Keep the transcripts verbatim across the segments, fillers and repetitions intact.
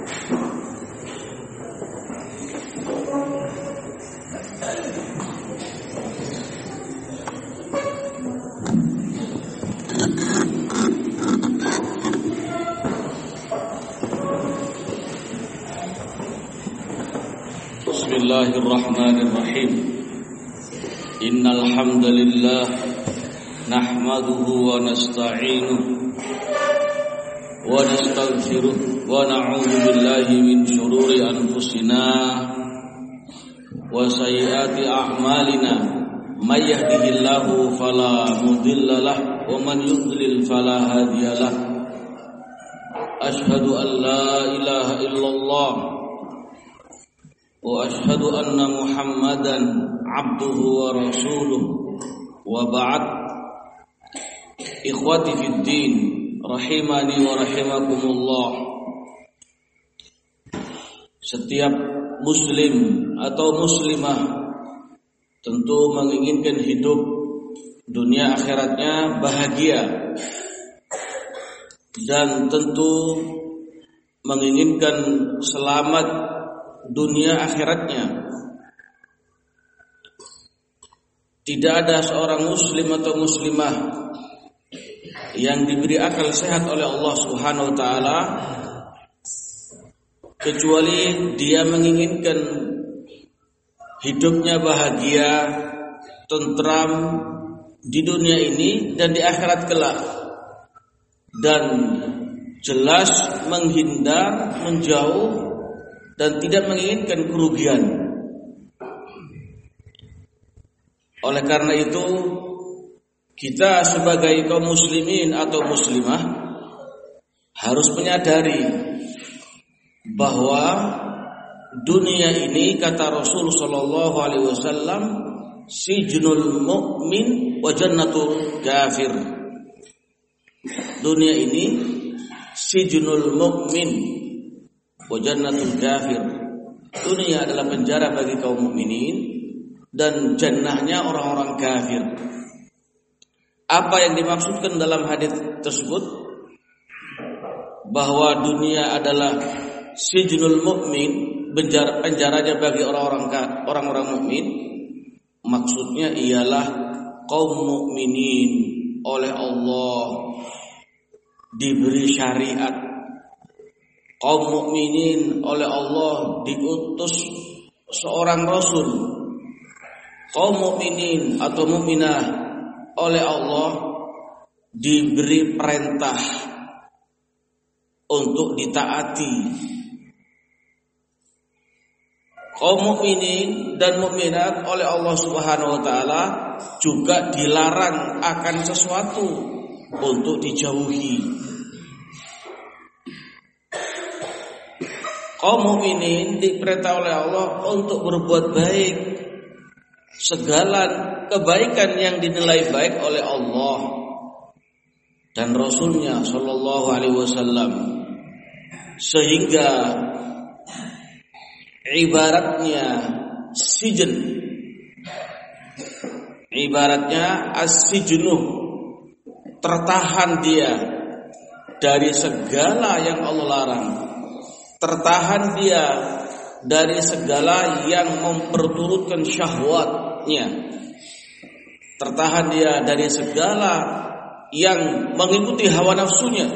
Bismillahirrahmanirrahim. Innal hamdalillah nahmaduhu wa nasta'inuhu wa nastaghfiruh wa na'udzu billahi min shururi anfusina wa sayyiati a'malina. May yahdihillahu fala mudhillalah wa man yudlil fala hadiyalah. Asyhadu an la ilaha illallah wa asyhadu anna Muhammadan abduhu wa rasuluh. Wa ba'd. Ikhwati fid din, rahimani wa rahimakumullah. Setiap muslim atau muslimah tentu menginginkan hidup dunia akhiratnya bahagia, dan tentu menginginkan selamat dunia akhiratnya. Tidak ada seorang muslim atau muslimah yang diberi akal sehat oleh Allah Subhanahu wa taala kecuali dia menginginkan hidupnya bahagia, tentram di dunia ini dan di akhirat kelak, dan jelas menghindar, menjauh dan tidak menginginkan kerugian. Oleh karena itu, kita sebagai kaum muslimin atau muslimah harus menyadari bahwa dunia ini, kata Rasul sallallahu alaihi wasallam, sijnul mu'min wa jannatul kafir. Dunia ini sijnul mu'min wa jannatul kafir. Dunia adalah penjara bagi kaum mukminin dan jannahnya orang-orang kafir. Apa yang dimaksudkan dalam hadis tersebut bahwa dunia adalah sijnul mukmin, penjara penjaranya bagi orang-orang orang-orang mukmin, maksudnya ialah kaum mukminin oleh Allah diberi syariat. Kaum mukminin oleh Allah diutus seorang rasul. Kaum mukminin atau mukminah oleh Allah diberi perintah untuk ditaati. Kaum mukminin dan mukminat oleh Allah Subhanahu wa taala juga dilarang akan sesuatu untuk dijauhi. Kaum mukminin diperintah oleh Allah untuk berbuat baik, segala kebaikan yang dinilai baik oleh Allah dan Rasulnya sallallahu alaihi wasallam, sehingga ibaratnya sijen, ibaratnya as-sijnu, tertahan dia dari segala yang Allah larang, tertahan dia dari segala yang memperturutkan syahwatnya, tertahan dia dari segala yang mengikuti hawa nafsunya,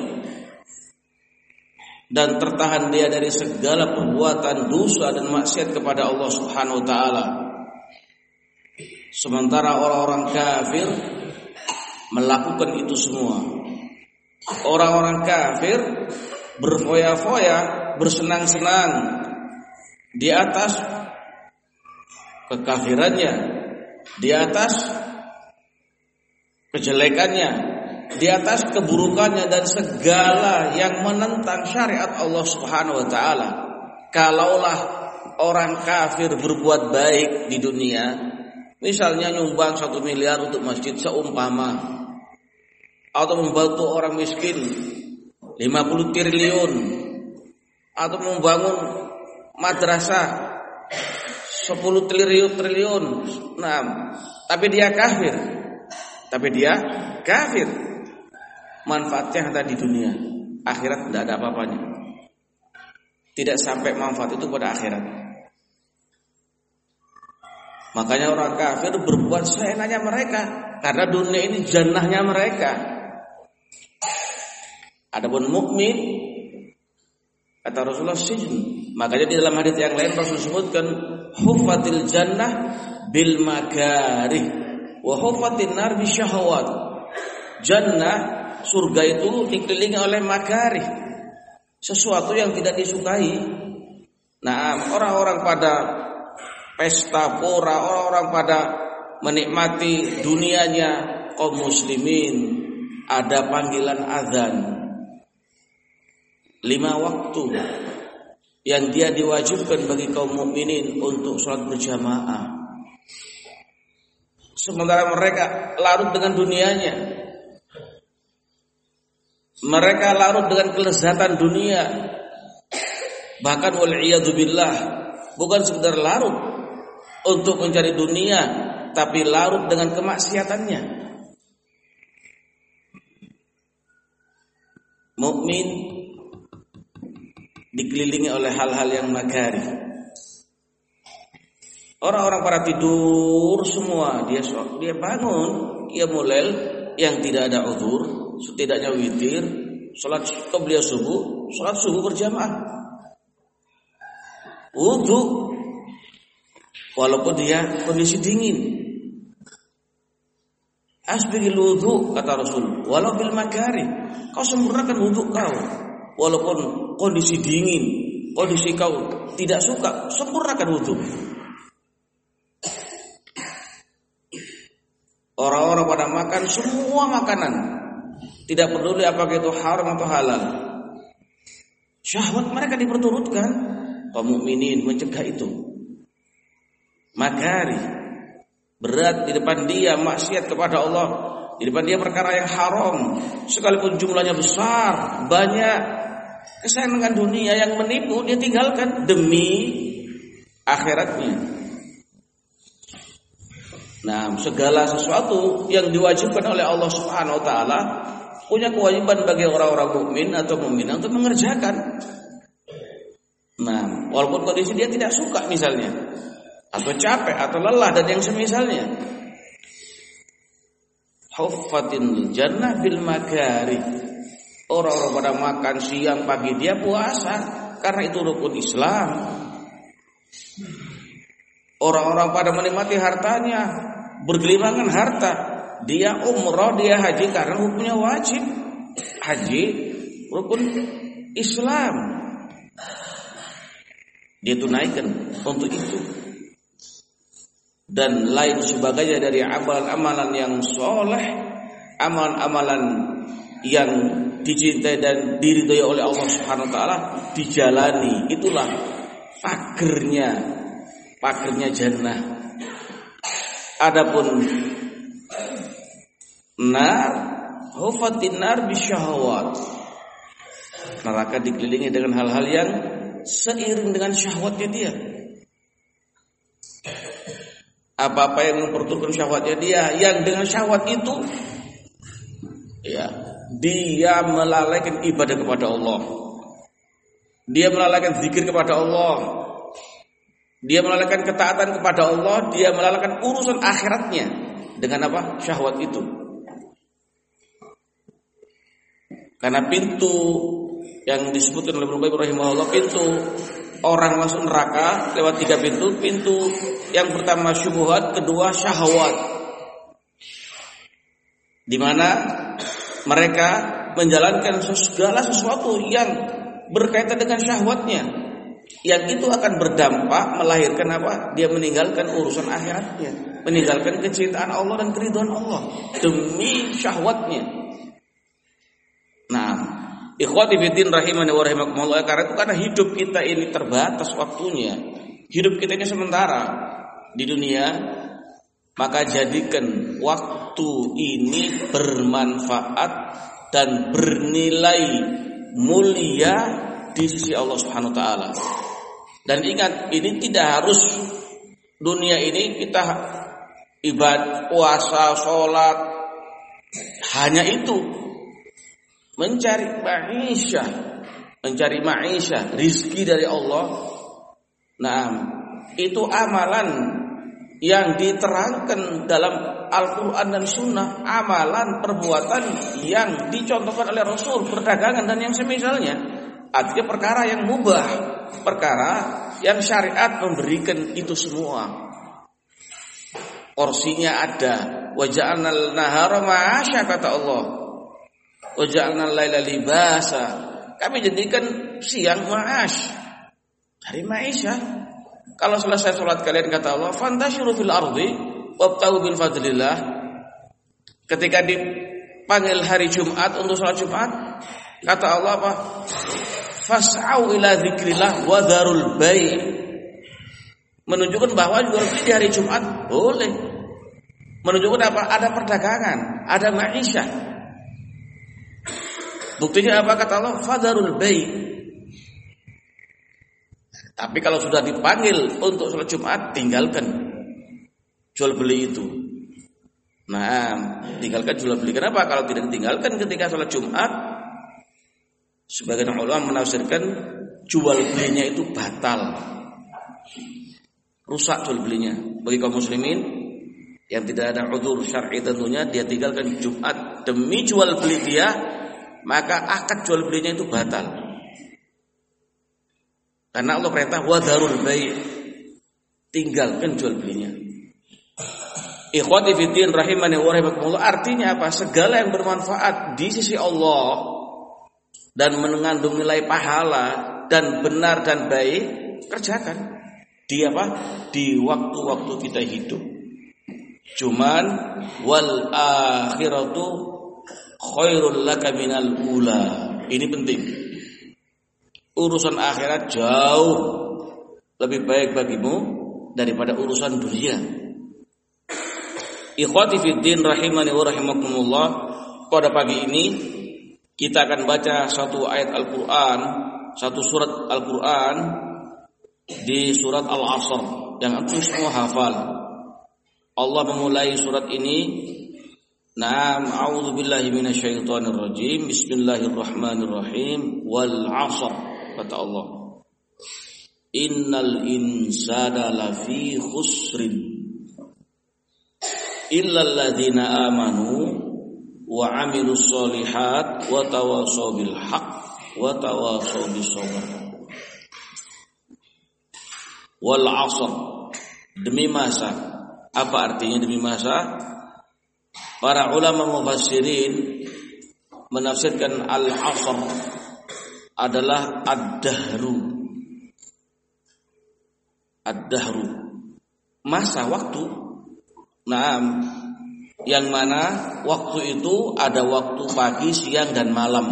dan tertahan dia dari segala perbuatan dosa dan maksiat kepada Allah Subhanahu wa taala. Sementara orang-orang kafir melakukan itu semua. Orang-orang kafir berfoya-foya, bersenang-senang di atas kekafirannya, di atas kejelekannya, di atas keburukannya dan segala yang menentang syariat Allah Subhanahu wa taala. Kalaulah orang kafir berbuat baik di dunia, misalnya nyumbang satu miliar untuk masjid seumpama, atau membantu orang miskin lima puluh triliun, atau membangun madrasah sepuluh triliun triliun. Nah, tapi dia kafir. Tapi dia kafir. Manfaatnya ada di dunia, akhirat tidak ada apa-apanya. tidak sampai manfaat itu pada akhirat. Makanya orang kafir berbuat seenaknya mereka, karena dunia ini jannahnya mereka. Adapun mukmin, kata Rasulullah, sijn. Makanya di dalam hadits yang lain Rasul sebutkan hufatil jannah bil makarih wa hufatin nar bisyahawat. Jannah, surga itu dikelilingi oleh makarih, sesuatu yang tidak disukai. Nah, orang-orang pada pesta pora, orang-orang pada menikmati dunianya, kaum muslimin ada panggilan azan lima waktu yang dia diwajibkan bagi kaum mukminin untuk sholat berjamaah. Sementara mereka larut dengan dunianya, mereka larut dengan kelezatan dunia. Bahkan wal'iyadzubillah, bukan sekedar larut untuk mencari dunia, tapi larut dengan kemaksiatannya. Mukmin dikelilingi oleh hal-hal yang makarih. Orang-orang pada tidur semua, dia dia bangun, dia mulai yang tidak ada uzur, setidaknya witir, salat qabliyah subuh, salat subuh berjamaah, wudu, walaupun dia kondisi dingin. Asbigil wudu, kata Rasul, walau bil makarih, kau sempurnakan wudu kau, walaupun kondisi dingin, kondisi kau tidak suka, sempurnakan wudu. Orang-orang pada makan semua makanan, tidak peduli apakah itu haram atau halal. Syahwat mereka diperturutkan. Kaum mukminin mencegah itu. Makari, berat di depan dia maksiat kepada Allah, di depan dia perkara yang haram, sekalipun jumlahnya besar, banyak. Kesenangan dunia yang menipu dia tinggalkan demi akhiratnya. Nah, segala sesuatu yang diwajibkan oleh Allah Subhanahu wa taala punya kewajiban bagi orang-orang mukmin atau mukminah untuk mengerjakan. Nah, walaupun kondisi dia tidak suka misalnya, atau capek atau lelah dan yang semisalnya. Huffatin jannah bil makari. Orang-orang pada makan siang pagi dia puasa karena itu rukun Islam. Orang-orang pada menikmati hartanya, bergelimangan harta, dia umroh, dia haji karena hukumnya wajib. Haji rukun Islam, dia tunaikan untuk itu. Dan lain sebagainya dari amalan-amalan yang soleh, amalan-amalan yang dicintai dan diridhoi oleh Allah Subhanahu wa taala dijalani. Itulah pagernya pagernya jannah. Adapun nar, hufatin nar bisyahawat. Neraka dikelilingi dengan hal-hal yang seiring dengan syahwatnya dia. Apa-apa yang memperturutkan syahwatnya dia, yang dengan syahwat itu ya, dia melalaikan ibadah kepada Allah. Dia melalaikan zikir kepada Allah. Dia melalaikan ketaatan kepada Allah. Dia melalaikan urusan akhiratnya dengan apa? Syahwat itu. Karena pintu yang disebutkan oleh Ibnu Qayyim rahimahullah, pintu orang masuk neraka lewat tiga pintu. Pintu yang pertama syubhat, kedua syahwat, di mana mereka menjalankan segala sesuatu yang berkaitan dengan syahwatnya, yang itu akan berdampak melahirkan apa? Dia meninggalkan urusan akhiratnya, meninggalkan kecintaan Allah dan keridhaan Allah demi syahwatnya. Nah, ikhwati fiddin rahimani wa rahimakumullah, karena itu karena hidup kita ini terbatas waktunya, hidup kita ini sementara di dunia, maka jadikan waktu ini bermanfaat dan bernilai mulia di sisi Allah Subhanahu wa taala. Dan ingat, ini tidak harus dunia ini kita ibadah, puasa, sholat, hanya itu. Mencari ma'isyah, mencari ma'isyah, rizki dari Allah. Nah, itu amalan yang diterangkan dalam Al-Quran dan Sunnah, amalan perbuatan yang dicontohkan oleh Rasul, perdagangan dan yang semisalnya. Artinya perkara yang mubah, perkara yang syariat memberikan itu semua. Porsinya ada. Wa ja'alnal nahara ma'asya, kata Allah. Wa ja'alnal laila libasa. Kami jadikan siang ma'ash, dari ma'isyah. Kalau selesai sholat kalian, kata Allah, fantashiru fil ardi wabtaghu bil fadlillah. Ketika dipanggil hari Jumat untuk sholat Jumat, kata Allah apa? Fas'au ila dzikrillah wa dzarul bai'. Menunjukkan bahwa jual beli di hari Jumat boleh. Menunjukkan apa? Ada perdagangan, ada ma'isyah. Buktinya apa, kata Allah? Fadzarul bai'. Tapi kalau sudah dipanggil untuk sholat Jumat, tinggalkan jual beli itu. Nah, tinggalkan jual beli. Kenapa? Kalau tidak ditinggalkan ketika sholat Jumat, sebagian ulama menafsirkan jual belinya itu batal, rusak jual belinya. Bagi kaum muslimin yang tidak ada udzur syar'i, tentunya dia tinggalkan Jumat demi jual beli dia, maka akad jual belinya itu batal. Karena Allah perintah wadharul bai', tinggalkan jual belinya. Ikhwati fiddin rahimani wa rahimakumullah, artinya apa? Segala yang bermanfaat di sisi Allah dan mengandung nilai pahala dan benar dan baik, kerjakan. Di apa? Di waktu-waktu kita hidup. Cuman wal akhiratu khairul laka minal ula. Ini penting. Urusan akhirat jauh lebih baik bagimu daripada urusan dunia. Ikhwati fiddin rahimani wa rahimakumullah, pada pagi ini kita akan baca satu ayat Al-Quran, satu surat Al-Quran di surat Al-Asr yang antum semua hafal. Allah memulai surat ini, Naam, a'udzu billahi minasyaitonir rajim. Bismillahirrahmanirrahim. Wal 'ashr, kata Allah. Innal insana lafi khusrin illal ladzina amanu wa 'amilus sholihat wa tawashaw bil haqq wa tawashaw bis sabr. Wal 'ashr, demi masa. Apa artinya demi masa? Para ulama mufassirin menafsirkan al-'ashr adalah ad-dahru. Ad-dahru, masa waktu. Nah, yang mana waktu itu ada waktu pagi, siang dan malam.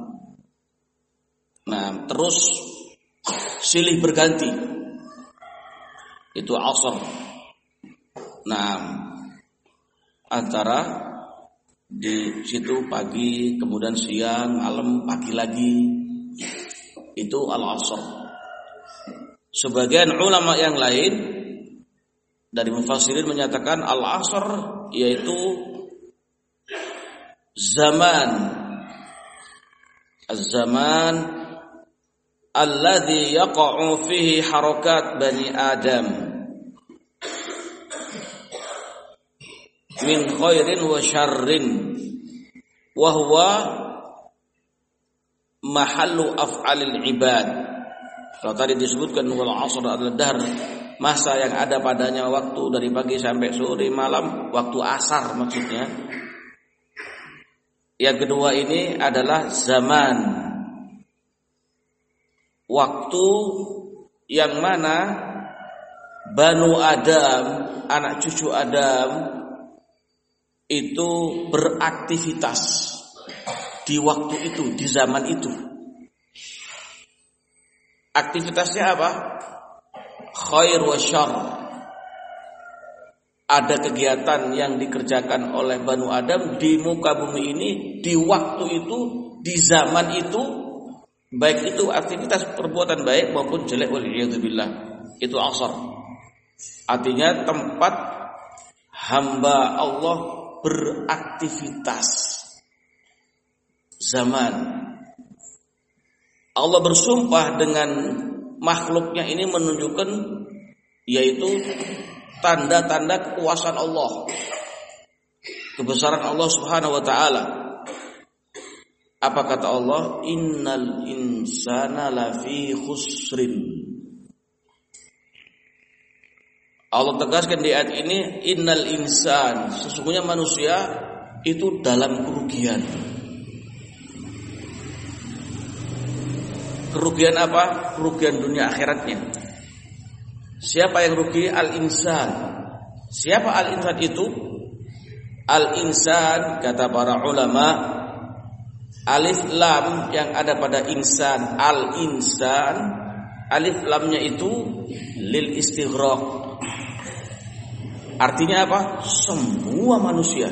Nah, terus silih berganti. Itu 'ashr. Nah, antara di situ pagi, kemudian siang, malam, pagi lagi, itu al-'ashr. Sebagian ulama yang lain dari mufassirin menyatakan al-'ashr yaitu zaman, az-zaman alladhi yaqa'u fihi harakat bani Adam min khairin wa syarrin wa huwa mahallu af'alil ibad. Kalau tadi disebutkan wal 'ashr adalah dahr, masa yang ada padanya waktu dari pagi sampai sore, malam, waktu asar maksudnya. Yang kedua ini adalah zaman, waktu yang mana Banu Adam, anak cucu Adam, itu beraktivitas di waktu itu, di zaman itu. Aktivitasnya apa? Khair wa syarr. Ada kegiatan yang dikerjakan oleh Banu Adam di muka bumi ini, di waktu itu, di zaman itu, baik itu aktivitas perbuatan baik maupun jelek, waliyadzubillah. Itu 'ashr. Artinya tempat hamba Allah beraktivitas. Zaman. Allah bersumpah dengan makhluknya ini menunjukkan yaitu tanda-tanda kekuasaan Allah, kebesaran Allah Subhanahu wa taala. Apa kata Allah? Innal insana lafi khusrin. Allah tegaskan di ayat ini, innal insan, sesungguhnya manusia itu dalam kerugian. Kerugian apa? Kerugian dunia akhiratnya. Siapa yang rugi? Al-insan. Siapa al-insan itu? Al-insan, kata para ulama, alif lam yang ada pada insan, al-insan, alif lamnya itu lil istighraq. Artinya apa? Semua manusia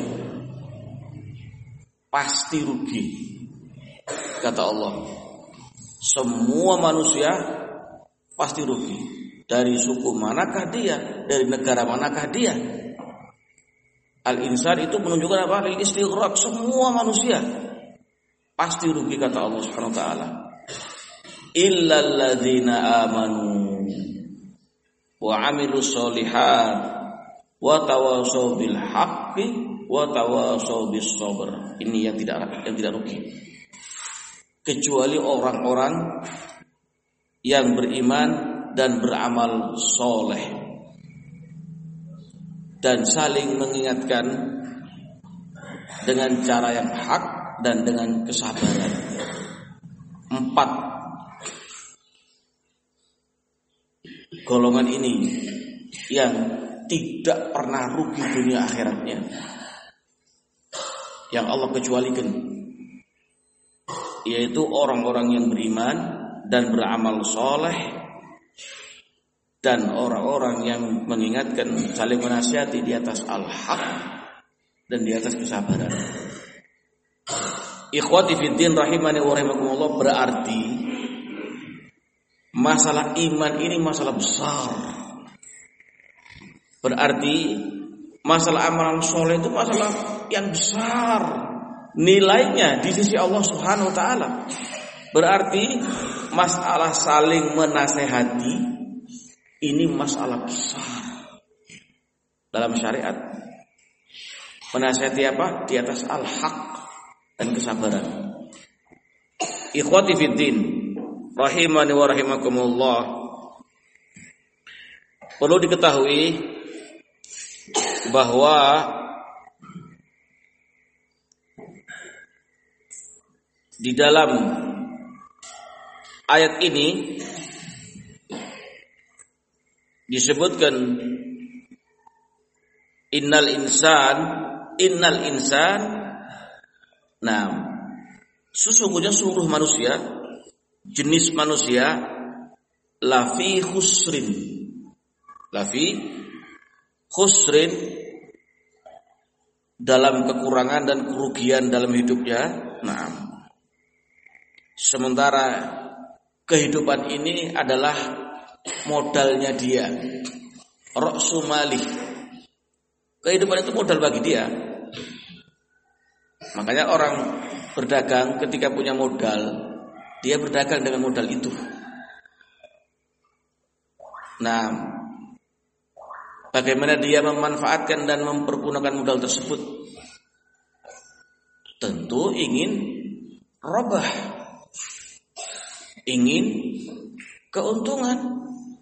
pasti rugi, kata Allah. Semua manusia pasti rugi. Dari suku manakah dia, dari negara manakah dia. Al-insan itu menunjukkan apa? Lil istighraq, semua manusia pasti rugi, kata Allah Subhanahu wa taala. Illal ladzina amanu wa 'amilus sholihat wa tawasaw bil haqqi wa tawasaw bis sabr. Ini yang tidak yang tidak rugi. Kecuali orang-orang yang beriman dan beramal soleh dan saling mengingatkan dengan cara yang hak dan dengan kesabaran. Empat golongan ini yang tidak pernah rugi dunia akhiratnya, yang Allah kecualikan, yaitu orang-orang yang beriman dan beramal soleh dan orang-orang yang mengingatkan, saling menasihati di atas al-haq dan di atas kesabaran. Ikhwati fiddin rahimani wa rahimakumullah, berarti masalah iman ini masalah besar. Berarti masalah amalan soleh itu masalah yang besar nilainya di sisi Allah Subhanahu wa taala. Berarti masalah saling menasehati ini masalah besar dalam syariat. Menasehati apa? Di atas al-haq dan kesabaran. Ikhwati fiddin rahimani wa rahimakumullah, perlu diketahui bahwa di dalam ayat ini disebutkan innal insan innal insan. Nah, sesungguhnya seluruh manusia, jenis manusia, lafi khusrin, lafi khusrin, dalam kekurangan dan kerugian dalam hidupnya. Nah, sementara kehidupan ini adalah modalnya dia, ra'su malih. Kehidupan itu modal bagi dia. Makanya orang berdagang ketika punya modal, dia berdagang dengan modal itu. Nah, bagaimana dia memanfaatkan dan mempergunakan modal tersebut? Tentu ingin robah, ingin keuntungan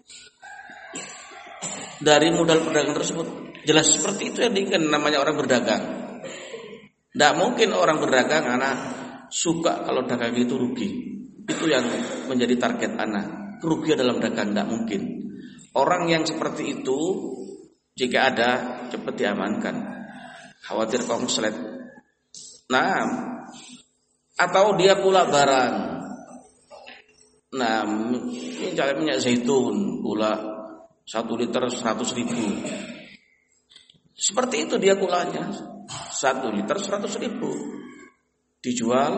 dari modal perdagangan tersebut. Jelas seperti itu yang diinginkan namanya orang berdagang. Tidak mungkin orang berdagang anak suka kalau dagang itu rugi. Itu yang menjadi target anak, kerugian dalam dagang. Tidak mungkin. Orang yang seperti itu jika ada cepat diamankan, khawatir konslet. Nah, atau dia pula barang. Nah, ini cari minyak zaitun pula satu liter seratus ribu. Seperti itu dia kulanya. Satu liter seratus ribu dijual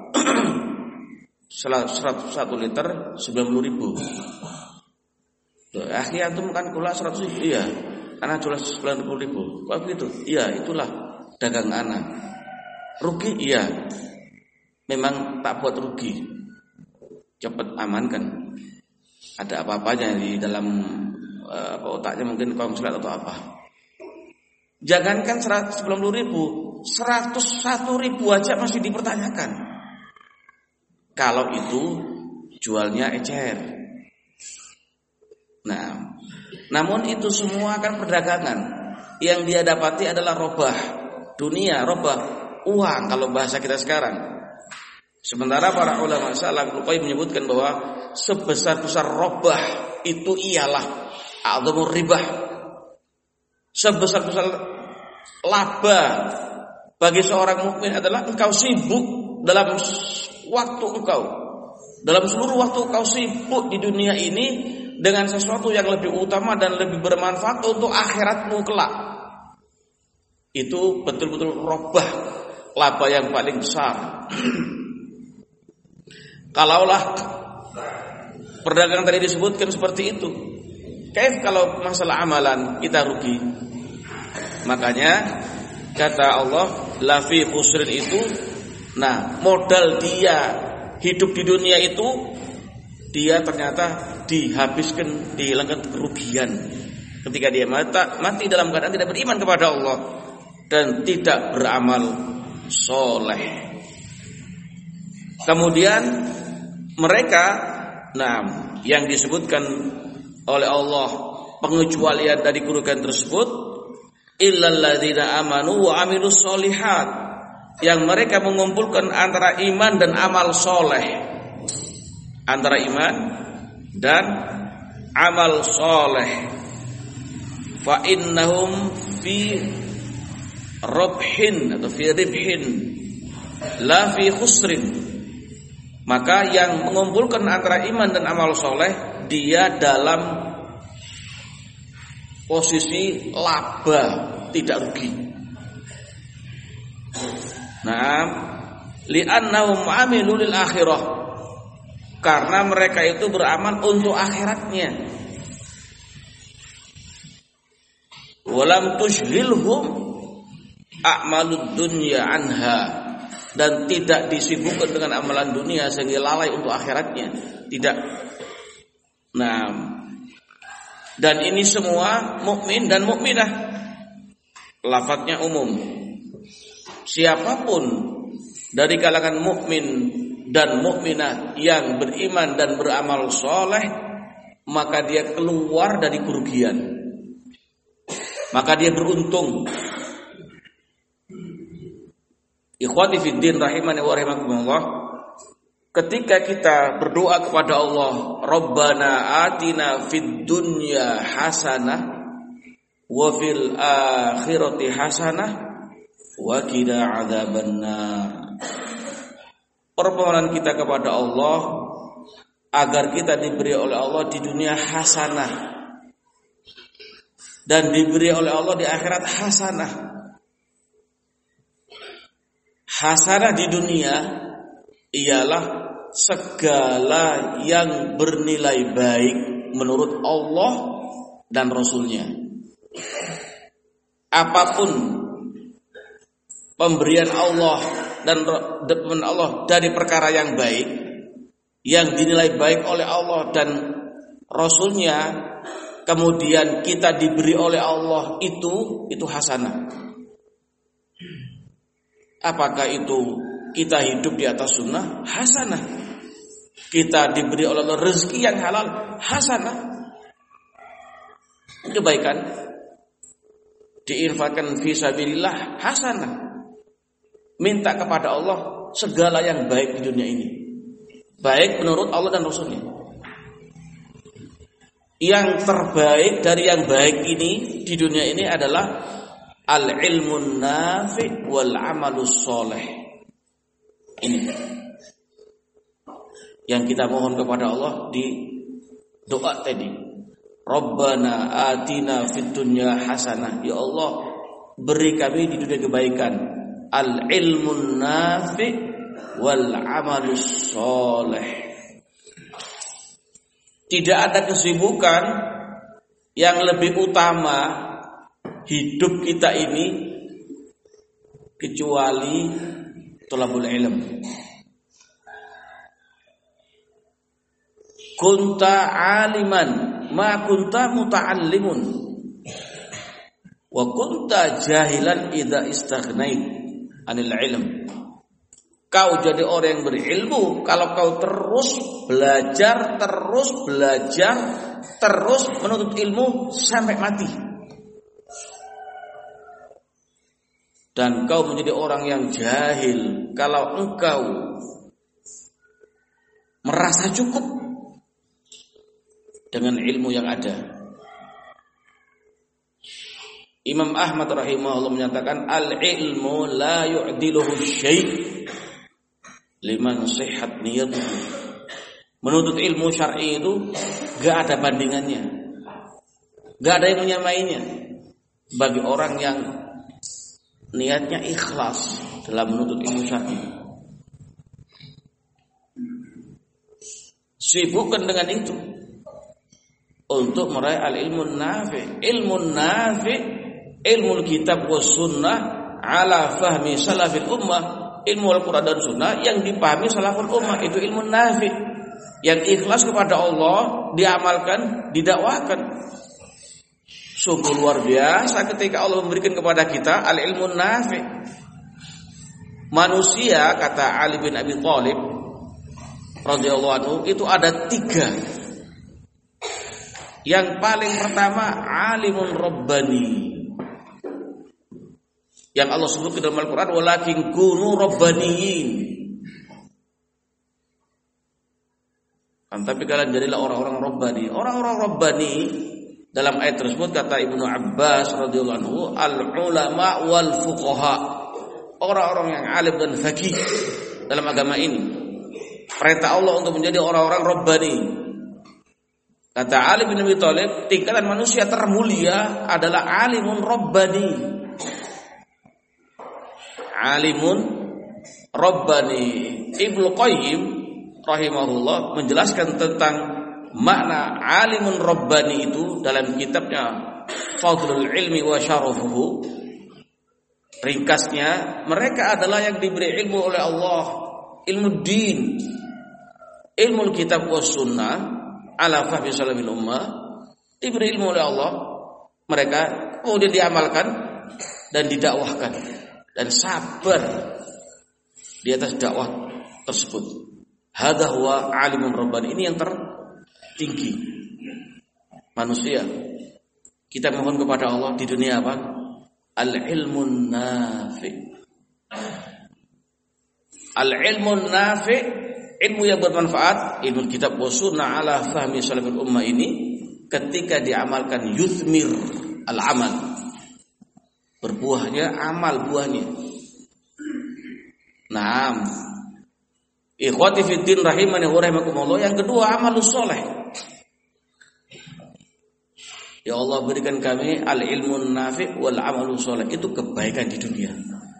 satu liter sembilan puluh ribu. Akhirnya itu kan kula seratus ribu ya, anak jual sembilan puluh ribu. Kok begitu? Iya, itulah dagang anak. Rugi iya, memang tak buat rugi. cepat amankan. Ada apa-apanya di dalam uh, apa otaknya, mungkin konslet atau apa. Jangankan seratus sembilan puluh ribu, seratus satu ribu aja masih dipertanyakan. Kalau itu jualnya ecer. Nah, namun itu semua kan perdagangan. Yang dia dapati adalah robah dunia, robah uang kalau bahasa kita sekarang. Sementara para ulama salaf lupai menyebutkan bahwa sebesar-besar robah itu ialah a'dzamur ribah. Sebesar-besar laba bagi seorang mukmin adalah engkau sibuk dalam waktu engkau, dalam seluruh waktu engkau sibuk di dunia ini dengan sesuatu yang lebih utama dan lebih bermanfaat untuk akhiratmu kelak. Itu betul-betul robah, laba yang paling besar. Kalaulah perdagangan tadi disebutkan seperti itu, kaif kalau masalah amalan kita rugi? Makanya kata Allah, la fi khusrin itu, nah modal dia hidup di dunia itu, dia ternyata dihabiskan, dihilangkan kerugian ketika dia mati, mati dalam keadaan tidak beriman kepada Allah dan tidak beramal soleh. Kemudian mereka, nah yang disebutkan oleh Allah pengecualian dari kerugian tersebut, illal ladzina amanu wa amilus solihat, yang mereka mengumpulkan antara iman dan amal soleh, antara iman dan amal soleh. Fa innahum fi rabhin atau fi ribhin la fi khusrin. Maka yang mengumpulkan antara iman dan amal soleh, dia dalam posisi laba, tidak rugi. Nah, li'annahum amilu lil akhirah, karena mereka itu beramal untuk akhiratnya. Walam tushghilhum a'malud dunya anha, dan tidak disibukkan dengan amalan dunia sehingga lalai untuk akhiratnya. Tidak. Nah, dan ini semua mukmin dan mukminah. Lafadznya umum. Siapapun dari kalangan mukmin dan mukminah yang beriman dan beramal soleh, maka dia keluar dari kerugian. Maka dia beruntung. Ikhwati fiddin rahimani wa rahimakumullah, ketika kita berdoa kepada Allah, Rabbana atina fid dunya hasanah wa fil akhirati hasanah wa qina adzabannar. Permohonan kita kepada Allah agar kita diberi oleh Allah di dunia hasanah dan diberi oleh Allah di akhirat hasanah. Hasanah di dunia ialah segala yang bernilai baik menurut Allah dan Rasulnya. Apapun pemberian Allah dan pemberian Allah dari perkara yang baik, yang dinilai baik oleh Allah dan Rasulnya, kemudian kita diberi oleh Allah, itu itu hasanah. Apakah itu kita hidup di atas sunnah? Hasanah. Kita diberi oleh Allah rezeki yang halal? Hasanah. Kebaikan diinfakkan fi sabilillah? Hasanah. Minta kepada Allah segala yang baik di dunia ini, baik menurut Allah dan Rasulnya. Yang terbaik dari yang baik ini di dunia ini adalah al-ilmun nafi' wal amalus soleh. Ini yang kita mohon kepada Allah di doa tadi. Rabbana atina fid dunya hasanah. Ya Allah, beri kami di dunia kebaikan. Al-ilmun nafi' wal amalus soleh. Tidak ada kesibukan yang lebih utama hidup kita ini kecuali thalabul ilm. kunta aliman ma kunta muta'allimun wa kunta jahilan idza istaghnait anil ilm. Kau jadi orang yang berilmu kalau kau terus belajar, terus belajar, terus menuntut ilmu sampai mati. Dan kau menjadi orang yang jahil kalau engkau merasa cukup dengan ilmu yang ada. Imam Ahmad rahimahullah menyatakan al-ilmu la yu'diluhu syai' liman sihhat niyatuhu. Menuntut ilmu syar'i itu gak ada bandingannya, gak ada yang menyamainya bagi orang yang niatnya ikhlas dalam menuntut ilmu syar'i. Sibukkan dengan itu untuk meraih al-ilmu nafi'. Ilmu nafi', ilmu kitab wa sunnah ala fahmi salafil ummah. Ilmu Al-Quran dan sunnah yang dipahami salaful ummah, itu ilmu nafi', yang ikhlas kepada Allah, diamalkan, didakwakan. Sungguh luar biasa ketika Allah memberikan kepada kita al-ilmu nafi'. Manusia, kata Ali bin Abi Thalib radhiyallahu anhu, itu ada tiga. Yang paling pertama alimun rabbani, yang Allah sebut dalam Al-Quran, walakin kunu rabbaniyin. Tapi kalian jadilah orang-orang rabbani. Orang-orang rabbani dalam ayat tersebut kata Ibnu Abbas radhiyallahu anhu, al-ulama wal fuqaha, orang-orang yang alim dan faqih dalam agama ini. Perintah Allah untuk menjadi orang-orang rabbani. Kata Ali bin Abi Thalib, tingkatan manusia termulia adalah alimun rabbani. Alimun rabbani. Ibnu Qayyim rahimahullah menjelaskan tentang makna alimun rabbani itu dalam kitabnya Fadlul Ilmi wa Syarafuhu. Ringkasnya, mereka adalah yang diberi ilmu oleh Allah, ilmu din, ilmu kitab wa sunnah ala fahmi salafil ummah, diberi ilmu oleh Allah, mereka kemudian diamalkan dan didakwahkan dan sabar di atas dakwah tersebut. Hadza huwa alimun rabbani. Ini yang tertinggi manusia. Kita mohon kepada Allah di dunia apa? Al-ilmun nafi'. Al-ilmun nafi', ilmu yang bermanfaat, ilmu kitab wa sunnah ala fahmi salafil ummah ini ketika diamalkan yuthmir al-amal. Berbuahnya amal buahnya. Naam. Ikhwati fiddin rahimani wa rahimakumullah. Yang kedua, amalus soleh. Ya Allah, berikan kami al-ilmun nafi' wal amalus soleh. Itu kebaikan di dunia.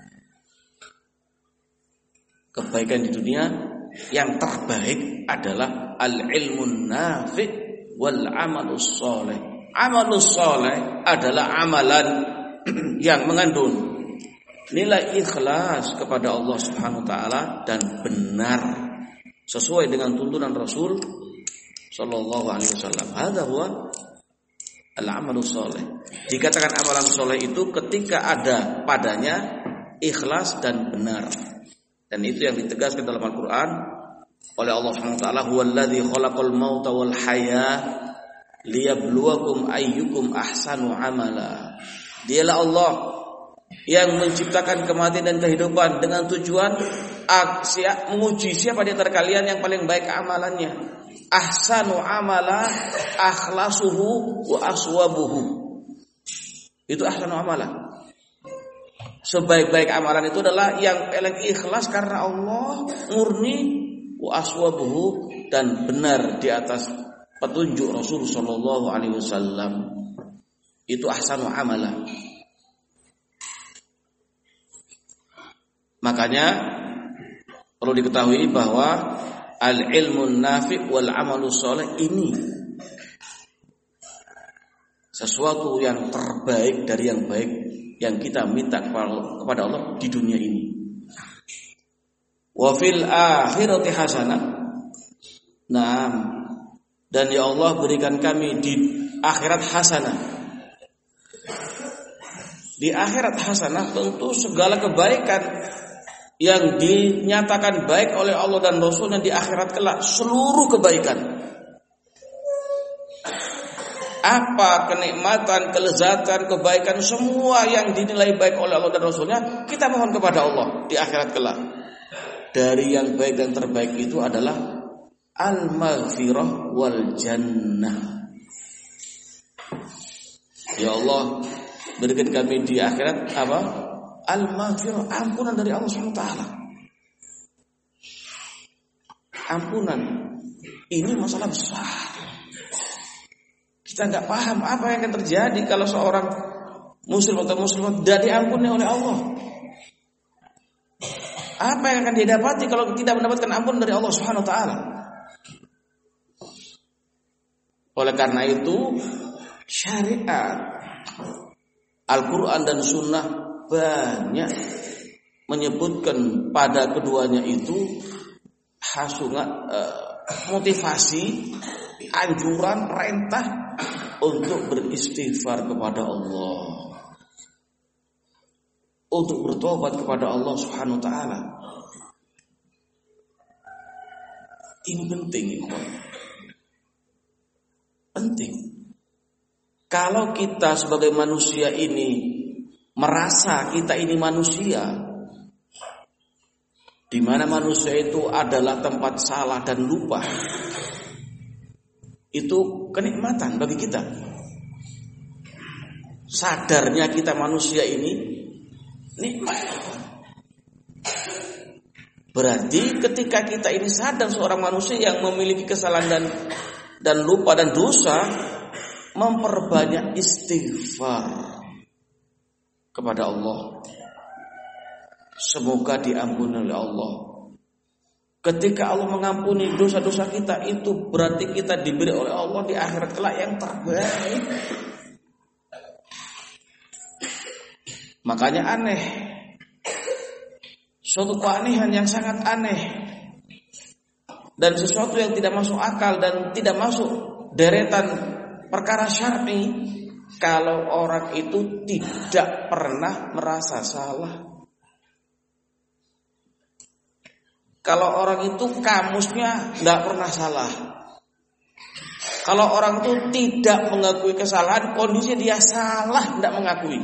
Kebaikan di dunia yang terbaik adalah al-ilmun nafi' wal amalus soleh. Amalus soleh adalah amalan yang mengandung nilai ikhlas kepada Allah Subhanahu wa taala dan benar sesuai dengan tuntunan Rasul sallallahu alaihi wasallam. Hadza huwa al-amalus saleh. Dikatakan amalan saleh itu ketika ada padanya ikhlas dan benar. Dan itu yang ditegaskan dalam Al-Qur'an oleh Allah Subhanahu wa taala, huwallazi khalaqal mauta wal hayata liyabluwakum ayyukum ahsanu amala. Dialah Allah yang menciptakan kematian dan kehidupan dengan tujuan aksi menguji siapa di antara kalian yang paling baik amalannya. Ahsanu amala akhlasuhu wa aswabuhu. Itu ahsanu amala. Sebaik-baik amalan itu adalah yang paling ikhlas karena Allah, murni, wa aswabuhu, dan benar di atas petunjuk Rasul sallallahu alaihi wasallam. Itu ahsanu amala. Makanya perlu diketahui bahwa al-ilmun nafi' wal amalus soleh ini sesuatu yang terbaik dari yang baik yang kita minta kepada Allah di dunia ini. Wa fil akhirati hasanah. Naam. Dan ya Allah berikan kami di akhirat hasanah. Di akhirat hasanah tentu segala kebaikan yang dinyatakan baik oleh Allah dan Rasulnya di akhirat kelak, seluruh kebaikan. Apa kenikmatan, kelezatan, kebaikan, semua yang dinilai baik oleh Allah dan Rasulnya, kita mohon kepada Allah di akhirat kelak. Dari yang baik dan terbaik itu adalah al-maghfirah wal jannah. Ya Allah, berikan kami di akhirat apa? Al-maghfirah, ampunan dari Allah subhanahu wa taala. Ampunan. Ini masalah besar. Kita nggak paham apa yang akan terjadi kalau seorang muslim atau muslimah tidak diampuni oleh Allah. Apa yang akan didapati kalau tidak mendapatkan ampun dari Allah subhanahu wa taala? Oleh karena itu, syariat Al-Quran dan Sunnah banyak menyebutkan pada keduanya itu hasungan, eh, motivasi, anjuran, perintah untuk beristighfar kepada Allah, untuk bertobat kepada Allah Subhanahu wa taala. Ini penting, ini penting. Kalau kita sebagai manusia ini merasa kita ini manusia, di mana manusia itu adalah tempat salah dan lupa, itu kenikmatan bagi kita. Sadarnya kita manusia ini nikmat. Berarti ketika kita ini sadar seorang manusia yang memiliki kesalahan dan dan lupa dan dosa, memperbanyak istighfar kepada Allah. Semoga diampuni oleh Allah. Ketika Allah mengampuni dosa-dosa kita, itu berarti kita diberi oleh Allah di akhirat kelak yang terbaik. Makanya aneh, suatu keanehan yang sangat aneh dan sesuatu yang tidak masuk akal dan tidak masuk deretan perkara syar'i, kalau orang itu tidak pernah merasa salah. Kalau orang itu kamusnya tidak pernah salah. Kalau orang itu tidak mengakui kesalahan, kondisi dia salah, tidak mengakui.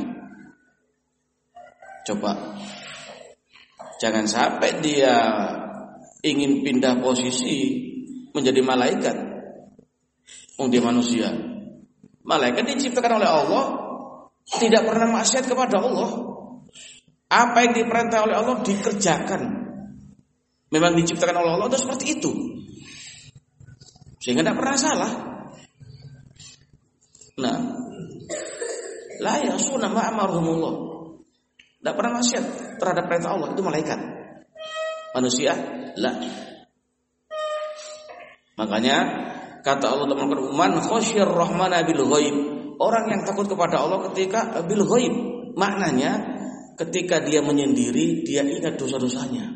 Coba, jangan sampai dia ingin pindah posisi menjadi malaikat. Oh, dia manusia. Malaikat diciptakan oleh Allah, tidak pernah maksiat kepada Allah. Apa yang diperintah oleh Allah dikerjakan. Memang diciptakan oleh Allah itu seperti itu, sehingga tidak pernah salah. Nah, la yasuna ma amarhumullah, tidak pernah maksiat terhadap perintah Allah, itu malaikat. Manusia, la. Makanya kata Allah dalam Al-Quran, man khasyir rahmana bil ghaib, orang yang takut kepada Allah ketika bil ghaib, maknanya ketika dia menyendiri, dia ingat dosa-dosanya,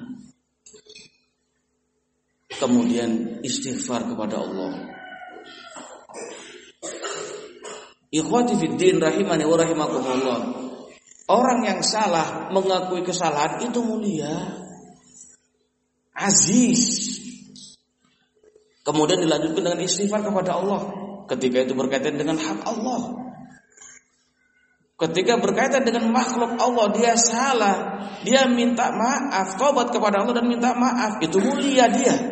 kemudian istighfar kepada Allah. Ikhwati fiddin rahimani wa rahimakumullah. Orang yang salah mengakui kesalahan itu mulia, aziz. Kemudian dilanjutkan dengan istighfar kepada Allah ketika itu berkaitan dengan hak Allah. Ketika berkaitan dengan makhluk Allah, dia salah, dia minta maaf, taubat kepada Allah dan minta maaf, itu mulia dia.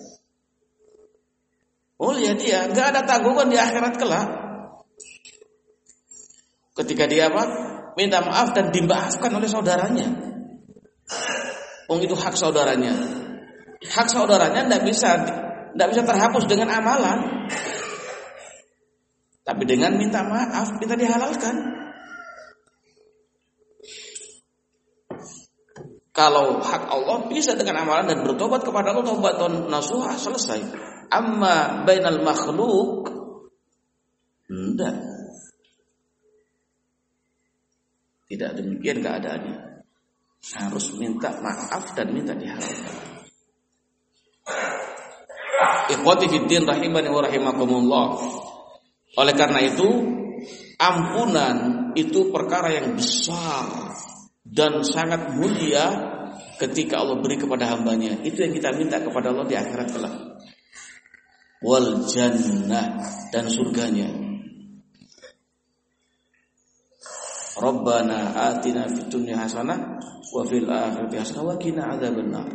Mulia dia, enggak ada tanggungan di akhirat kelak. Ketika dia apa? Minta maaf dan dimaafkan oleh saudaranya. Oh, itu hak saudaranya. Hak saudaranya tidak bisa tidak bisa terhapus dengan amalan. Tapi dengan minta maaf kita dihalalkan. Kalau hak Allah bisa dengan amalan dan bertobat kepada Allah taubatan nasuha, selesai. Amma bainal makhluk, tidak. Tidak demikian keadaannya. Harus minta maaf dan minta dihalalkan. Ikhwati fiddin rahimani wa rahimakumullah. Oleh karena itu, ampunan itu perkara yang besar dan sangat mulia ketika Allah beri kepada hambanya. Itu yang kita minta kepada Allah di akhirat kelak. Wal jannah, dan surganya. Rabbana atina fid dunya hasanah wa fil akhirati hasanah wa qina adzabannar.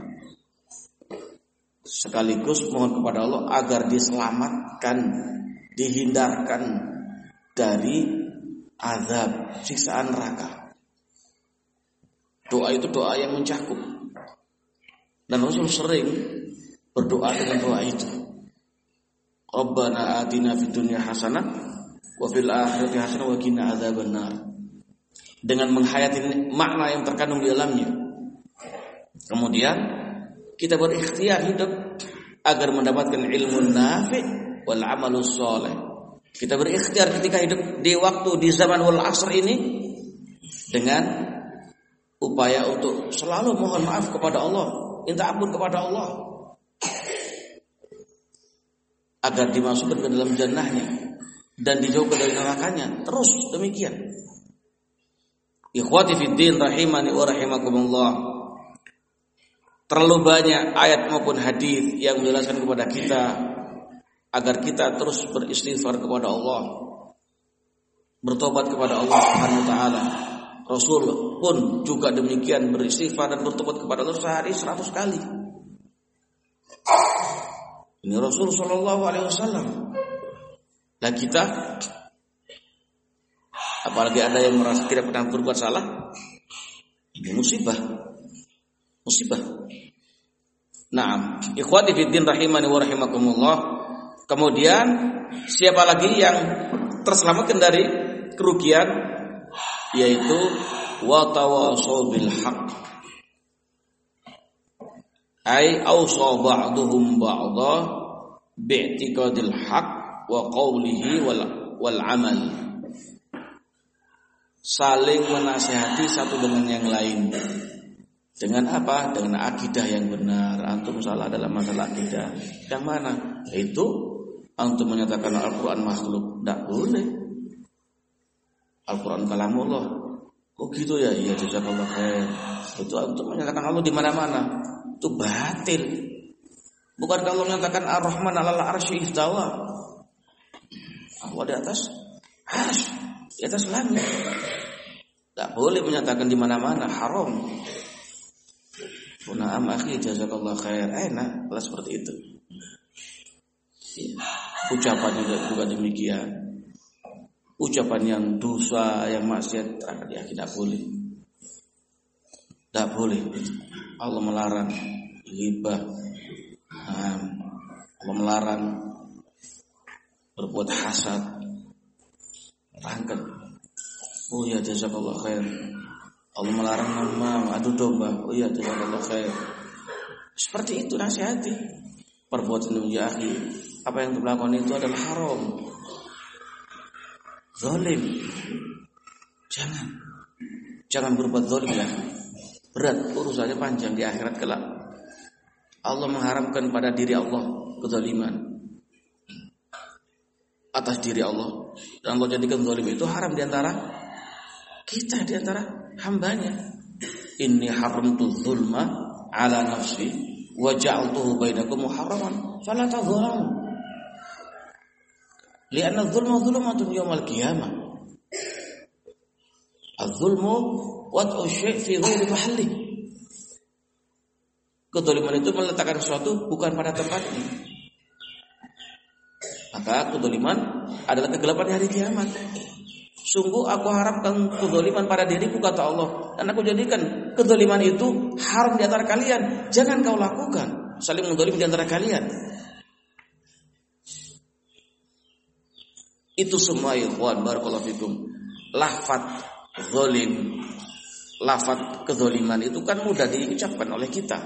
Sekaligus mohon kepada Allah agar diselamatkan, dihindarkan dari azab siksaan neraka. Doa itu doa yang mencakup. Dan Rasul sering berdoa dengan doa itu. Rabbana atina fid dunya hasanah wa fil akhirati hasanah wa qina adzabannar. Dengan menghayati makna yang terkandung di dalamnya. Kemudian kita berikhtiar hidup agar mendapatkan ilmu nafi' wal amalus saleh. Kita berikhtiar ketika hidup di waktu di zaman wal asr ini dengan upaya untuk selalu mohon maaf kepada Allah, minta ampun kepada Allah, agar dimasukkan ke dalam jannahnya dan dijauhkan dari nerakanya. Terus demikian. Ikhwati fiddin rahimani wa rahimakumullah. Terlalu banyak ayat maupun hadis yang menjelaskan kepada kita agar kita terus beristighfar kepada Allah, bertobat kepada Allah Subhanahu wa taala. Rasul pun juga demikian, beristighfar dan bertobat kepada Allah sehari seratus kali. Ini Rasul sallallahu alaihi wasallam. Nah kita, apalagi ada yang merasa tidak pernah berbuat salah, ini musibah. Musibah. Naam, ikhwati fiddin rahimani wa rahimakumullah. Kemudian siapa lagi yang terselamatkan dari kerugian, yaitu wa tawasau bil haqq. Ai awsa ba'duhum ba'dha bi'tiqadil haqq wa qawlihi wal wal amal. Saling menasihati satu dengan yang lain. Dengan apa? Dengan akidah yang benar. Antum salah dalam masalah akidah. Yang mana? Itu antum menyatakan Al-Quran makhluk. Tidak boleh. Al-Quran kalamullah. Oh gitu ya? Iya, jazakallah khair. Itu antum menyatakan Allah di mana-mana. Itu batil. Bukan kalau menyatakan Ar-Rahman 'alal arsy istawa. Allah di atas arsy, di atas langit. Tidak boleh menyatakan di mana-mana, haram. Na'am akhi jazakallah khair. Enak kalau seperti itu. Ucapan juga, juga demikian. Ucapan yang dosa, yang maksiat, ya tidak boleh. Tidak boleh. Allah melarang ghibah. Allah melarang berbuat hasad. Rangkap. Oh ya jazakallah khair. Allah melarang nama adu domba. Oh iya, jazakallah khair. Seperti itu nasihati. Perbuatan ya akhi, apa yang dilakukan itu adalah haram. Zalim. Jangan. Jangan berbuat zalim ya. Berat urusannya, panjang di akhirat kelak. Allah mengharamkan pada diri Allah kezaliman atas diri Allah. Dan Allah jadikan zalim itu haram di antara kita, di antara hambanya. Inni haramtu dzulma ala nafsi wa ja'altuhu bainakum muharraman fala tadzalamu. Lianna dzulma dzulumatun yaumil qiyamah. Az-zulmu wad'u syai' fi ghairi mahalli. Kedzaliman itu meletakkan sesuatu bukan pada tempatnya. Maka kedzaliman adalah kegelapan hari kiamat. Sungguh aku harapkan kedzaliman pada diriku, kata Allah, dan aku jadikan kedzaliman itu haram di antara kalian. Jangan kau lakukan saling mendzalimi di antara kalian. Itu semua ikhwan barakallahu fikum. Lafaz zalim, lafaz kedzaliman itu kan mudah diucapkan oleh kita.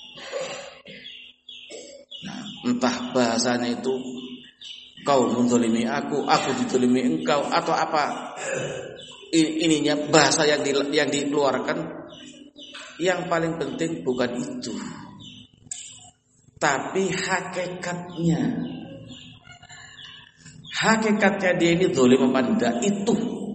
Nah, entah bahasanya itu kau menzalimi aku, aku dizalimi engkau, atau apa ininya bahasa yang di, yang dikeluarkan, yang paling penting bukan itu. tapi hakikatnya, hakikatnya dia ini zalim apa enggak itu.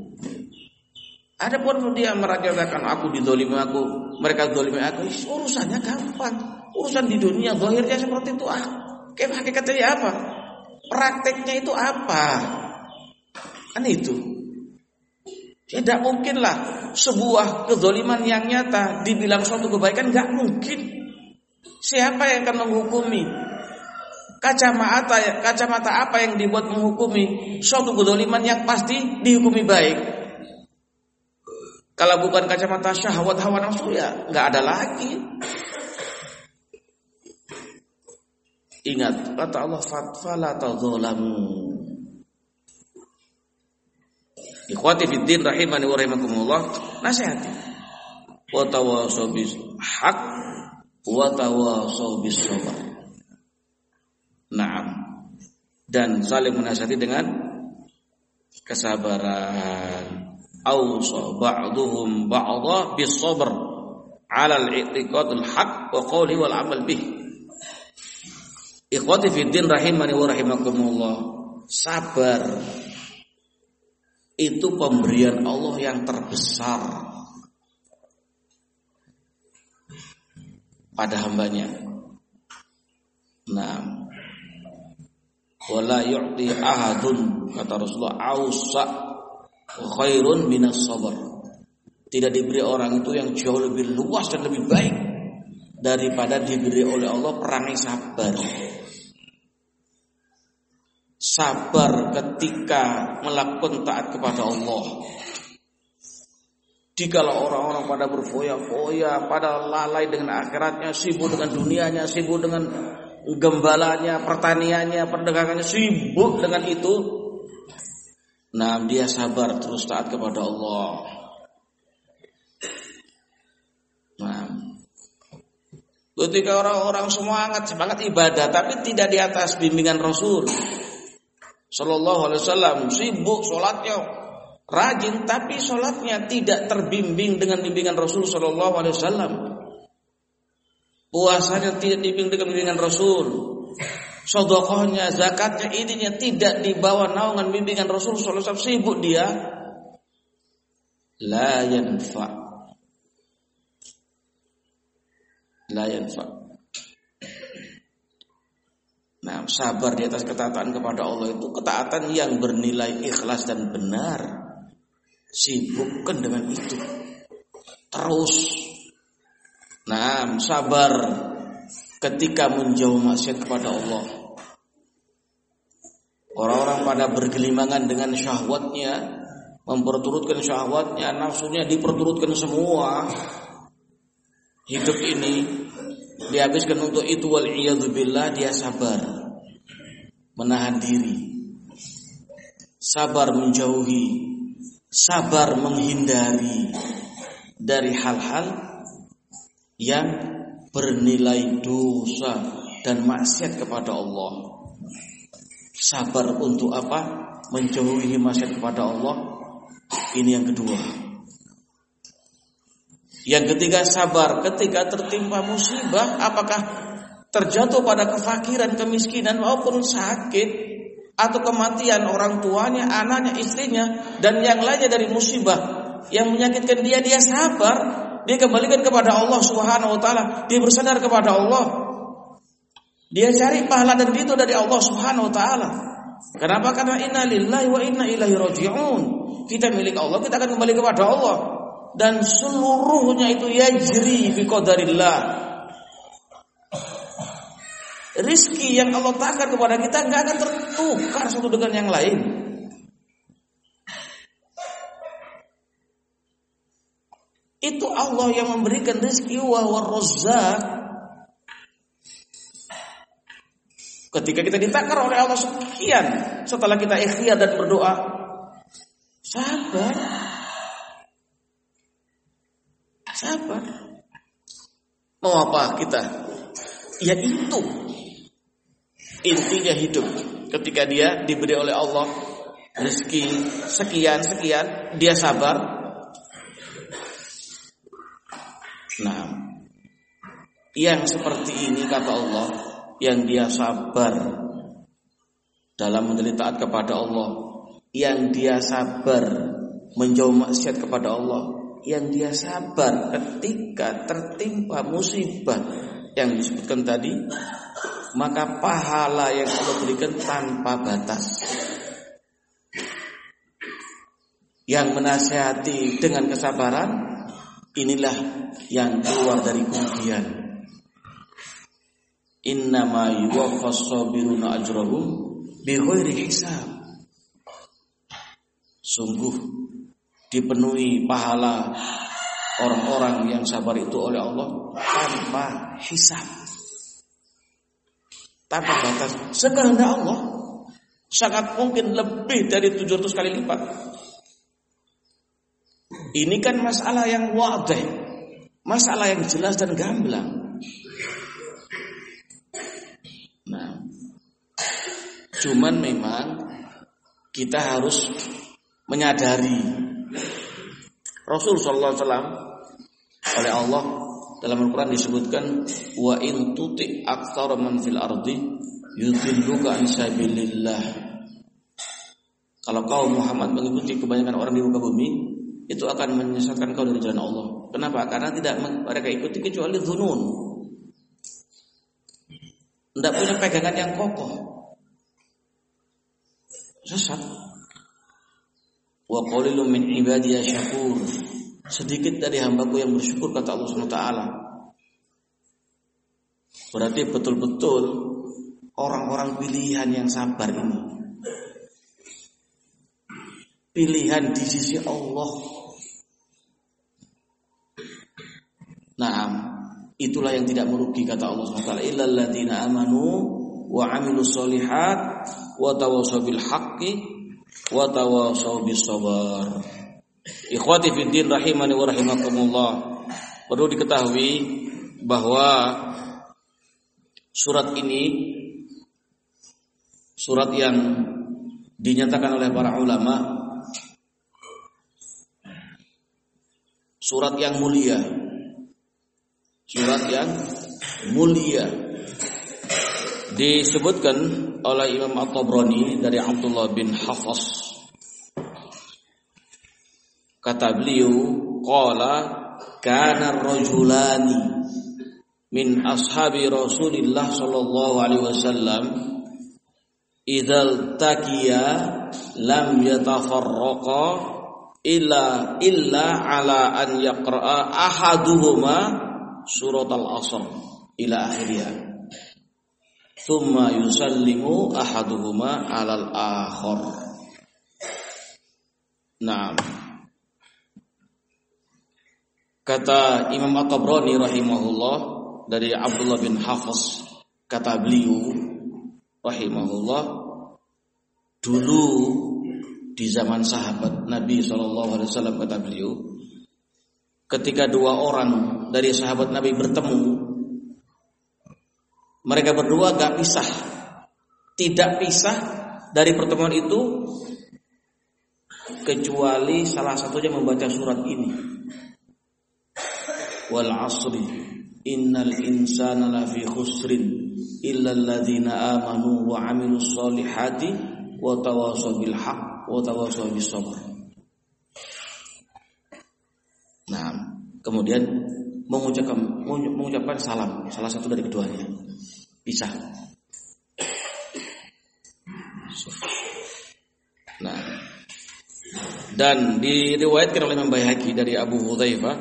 Adapun dia merajakan aku dizalimi aku, mereka zalimi aku, urusannya gampang. Urusan di dunia zahirnya seperti itu ah. Kayak hakikatnya apa? Prakteknya itu apa? Kan itu. Tidak mungkinlah sebuah kezaliman yang nyata dibilang suatu kebaikan, enggak mungkin. Siapa yang akan menghukumi? Kacamata kacamata apa yang dibuat menghukumi suatu kezaliman yang pasti dihukumi baik? Kalau bukan kacamata syahwat hawa nafsu ya enggak ada lagi. Ingat kata Allah, fala tadzalamu. Ikhwati fiddin rahimani wa rahimakumullah, nasihati. Wa tawassaw bis haq wa tawassaw bis sabr. Naam. Dan saling menasihati dengan kesabaran. Awsa ba'duhum ba'dha bis sabr 'ala al-i'tiqadil haq wa qawli wal 'amal bih. Ikhwati fiddin rahimani wa rahimakumullah, sabar itu pemberian Allah yang terbesar pada hambanya. Nah, wala yu'ti ahadun, kata Rasulullah, ausa khairun minas sabar. Tidak diberi orang itu yang jauh lebih luas dan lebih baik daripada diberi oleh Allah perangai sabar. Sabar ketika melakukan taat kepada Allah. Dikala orang-orang pada berfoya-foya, pada lalai dengan akhiratnya, sibuk dengan dunianya, sibuk dengan gembalanya, pertaniannya, perdagangannya, sibuk dengan itu. Nah, dia sabar terus taat kepada Allah. Nah, ketika orang-orang semangat semangat ibadah tapi tidak di atas bimbingan Rasul Sallallahu Alaihi Wasallam, sibuk sholatnya rajin tapi sholatnya tidak terbimbing dengan bimbingan Rasul Sallallahu Alaihi Wasallam, puasanya tidak dibimbing dengan bimbingan Rasul, sedekahnya, zakatnya, ininya tidak dibawa naungan bimbingan Rasul Sallallahu Alaihi Wasallam, sibuk dia, la yanfa, la yanfa. Nah, sabar di atas ketaatan kepada Allah itu ketaatan yang bernilai ikhlas dan benar. Sibukkan dengan itu terus. Nah, sabar ketika menjauh maksiat kepada Allah. Orang-orang pada bergelimangan dengan syahwatnya, memperturutkan syahwatnya, nafsunya diperturutkan semua. Hidup ini dihabiskan untuk itu, wal iyadzubillah. Dia sabar menahan diri, sabar menjauhi, sabar menghindari dari hal-hal yang bernilai dosa dan maksiat kepada Allah. Sabar untuk apa? Menjauhi maksiat kepada Allah. Ini yang kedua. Yang ketiga, sabar ketika tertimpa musibah, apakah terjatuh pada kefakiran, kemiskinan maupun sakit atau kematian orang tuanya, anaknya, istrinya dan yang lainnya dari musibah yang menyakitkan dia, dia sabar, dia kembalikan kepada Allah Subhanahu wa taala, dia bersandar kepada Allah. Dia cari pahala dan ridho dari Allah Subhanahu wa taala. Kenapa? Karena inna lillahi wa inna ilaihi raji'un. Kita milik Allah, kita akan kembali kepada Allah. Dan seluruhnya itu yajri bi qadarillah. Rizki yang Allah takkan kepada kita enggak akan tertukar satu dengan yang lain. Itu Allah yang memberikan rizki, wa huwa razzaq. Ketika kita ditakar oleh Allah sekian, setelah kita ikhtiar dan berdoa, sabar. Sabar. Mau apa kita? Ya itu intinya hidup. Ketika dia diberi oleh Allah rezeki sekian-sekian, dia sabar. Nah, yang seperti ini kata Allah, yang dia sabar dalam menjadi taat kepada Allah, yang dia sabar menjauh maksiat kepada Allah, yang dia sabar ketika tertimpa musibah yang disebutkan tadi, maka pahala yang Allah berikan tanpa batas. Yang menasihati dengan kesabaran, inilah yang keluar dari kerugian. Innama yuwaffas sabiruna ajrahum bighairi hisab. Sungguh dipenuhi pahala orang-orang yang sabar itu oleh Allah tanpa hisab, tanpa batas. Sekehendak Allah, sangat mungkin lebih dari tujuh ratus kali lipat. Ini kan masalah yang wadih, masalah yang jelas dan gamblang. Nah, cuman memang kita harus menyadari Rasul sallallahu alaihi wasallam oleh Allah dalam Al-Quran disebutkan, wa in tuti aktsara man fil ardi yudilluka an sabilillah. Kalau kau Muhammad mengikuti kebanyakan orang di muka bumi, itu akan menyesatkan kau dari jalan Allah. Kenapa? Karena tidak mereka ikuti kecuali dzunun. Tidak punya pegangan yang kokoh, sesat. Wa qalilun min ibadiy syakur. Sedikit dari hambaku yang bersyukur, kata Allah Subhanahu wa taala. Berarti betul-betul orang-orang pilihan yang sabar ini, pilihan di sisi Allah. Nah, itulah yang tidak merugi, kata Allah Subhanahu wa taala, illal ladzina amanu wa amilus solihat wa tawassaw bil haqqi wa tawassaw bis sabar. Ikhwati fiddin rahimani wa rahimakumullah. Perlu diketahui bahwa surat ini surat yang dinyatakan oleh para ulama surat yang mulia. Surat yang mulia. Disebutkan oleh Imam At-Tabrani dari Abdullah bin Hafs. Kata beliau, qala kana ar-rajulani min ashabi Rasulillah sallallahu alaihi wasallam idzal taqiya lam yatafarraqa illa illa ala an yaqra'a ahaduhuma surat al-asr ila akhirnya, thumma yusallimu ahaduhuma alal akhar. Nah, kata Imam At-Tabrani rahimahullah dari Abdullah bin Hafs, kata beliau rahimahullah, dulu di zaman sahabat Nabi sallallahu alaihi wasallam, kata beliau, ketika dua orang dari sahabat Nabi bertemu, mereka berdua gak pisah, tidak pisah dari pertemuan itu kecuali salah satunya membaca surat ini, wal asri innal insana lafi khusrin illa alladzina amanu wa amilus solihati wa tawassaw bil haqq wa tawassaw bis sabr. Nah, kemudian mengucapkan mengucapkan salam salah satu dari keduanya, pisah. Nah, dan diriwayatkan oleh Imam Baihaqi dari Abu Hudzaifah.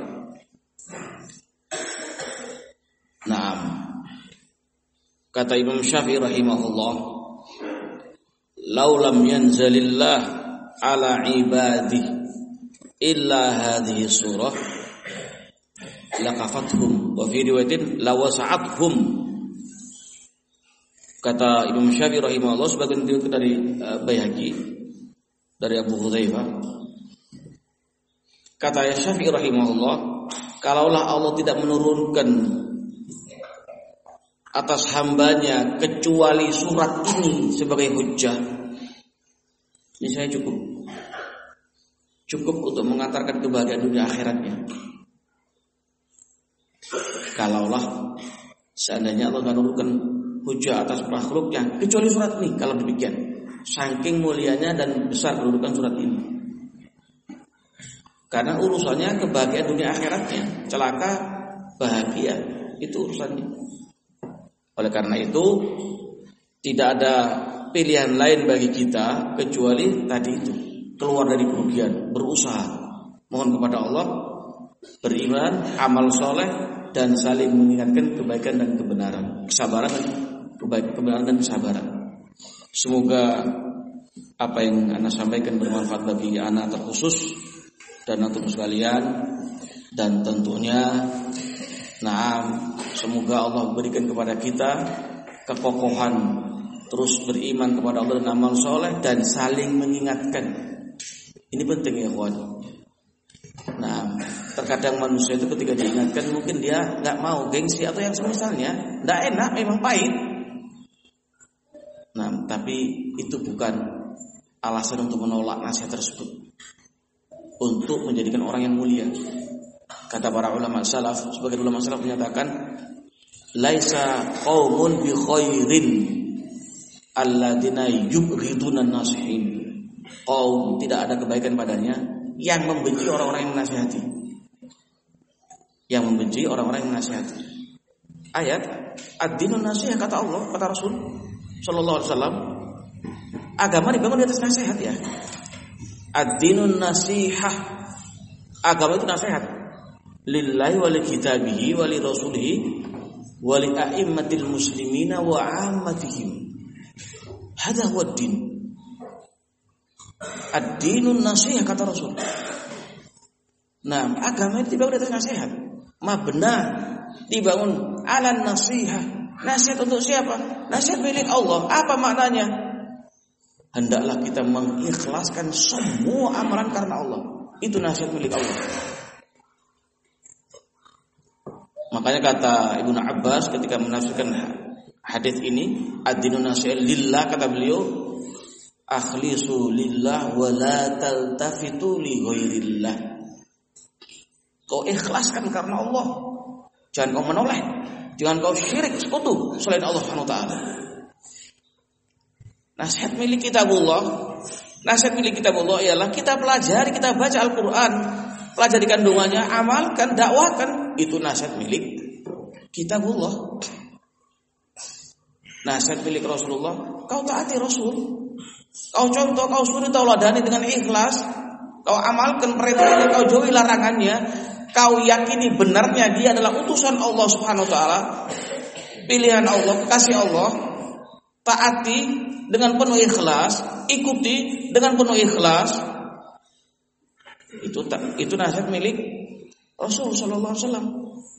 Nah, kata Imam Syafi'i rahimahullah, "Lau lam yanzalillah ala ibadi illa hadhihi surah laqafathum wa fi riwayatin lawasa'athum." Kata Imam Syafi'i rahimahullah sebagian dari uh, Baihaqi dari Abu Hudzaifah, kata Syafi'i rahimahullah, kalaulah Allah tidak menurunkan atas hambanya kecuali surat ini sebagai hujjah, ini saya cukup cukup untuk mengantarkan kebahagiaan dunia akhiratnya. Kalaulah seandainya Allah menurunkan hujah atas makhluknya kecuali surat ini. Kalau demikian, saking mulianya dan besar kedudukan surat ini. Karena urusannya kebahagiaan dunia akhiratnya, celaka bahagia itu urusannya. Oleh karena itu tidak ada pilihan lain bagi kita kecuali tadi itu, keluar dari kerugian, berusaha, mohon kepada Allah, beriman, amal soleh, dan saling mengingatkan kebaikan dan kebenaran, kesabaran dan kebaikan, kebenaran dan kesabaran. Semoga apa yang Anda sampaikan bermanfaat bagi anak terkhusus dan untuk sekalian, dan tentunya nah, semoga Allah berikan kepada kita kekokohan terus beriman kepada Allah dan amal soleh dan saling mengingatkan. Ini penting ya kawan. Nah, terkadang manusia itu ketika diingatkan mungkin dia nggak mau, gengsi atau yang semisalnya, nggak enak, memang pahit. Nah, tapi itu bukan alasan untuk menolak nasihat tersebut, untuk menjadikan orang yang mulia. Kata para ulama salaf, sebagian ulama salaf menyatakan, laisa qaumun bi khairin alladzina yubghiduna nasihin. Kaum tidak ada kebaikan padanya yang membenci orang-orang yang menasihati. Yang membenci orang-orang yang menasihati. Ayat ad-dinun nasihah, kata Allah, kata Rasul sallallahu alaihi wasallam, agama dibangun di atas nasihat ya. Ad-dinun nasihah, agama itu nasihat. Lillahi wa li kitabihi wa li rasulihi wa li a'immatil muslimina wa 'ammatihim. Hada huwa ad-din. Ad-dinun nasihah, kata Rasul. Nah, agama itu dibangun di atas nasihat. Mabna dibangun ala nasihah. Nasihat untuk siapa? Nasihat milik Allah. Apa maknanya? Hendaklah kita mengikhlaskan semua amalan karena Allah. Itu nasihat milik Allah. Makanya kata Ibnu Abbas ketika menafsirkan hadis ini, ad-dinun nasihah lillah, kata beliau, akhlisu lillah wa la taltafitu li ghairillah. Kau ikhlaskan karena Allah, jangan kau menoleh, jangan kau syirik sekutu selain Allah Subhanahu wa taala. Nasihat milik kitabullah, nasihat milik kitabullah ialah kita pelajari, kita baca Al-Qur'an, pelajari kandungannya, amalkan, dakwakan, itu nasihat milik kitabullah. Nasihat milik Rasulullah, kau taati Rasul, kau contoh, kau suri tauladani dengan ikhlas, kau amalkan perintahnya, kau jauhi larangannya, kau yakini benarnya dia adalah utusan Allah Subhanahu wa taala, pilihan Allah, kekasih Allah, taati dengan penuh ikhlas, ikuti dengan penuh ikhlas. Itu itu nasihat milik Rasul sallallahu alaihi wasallam.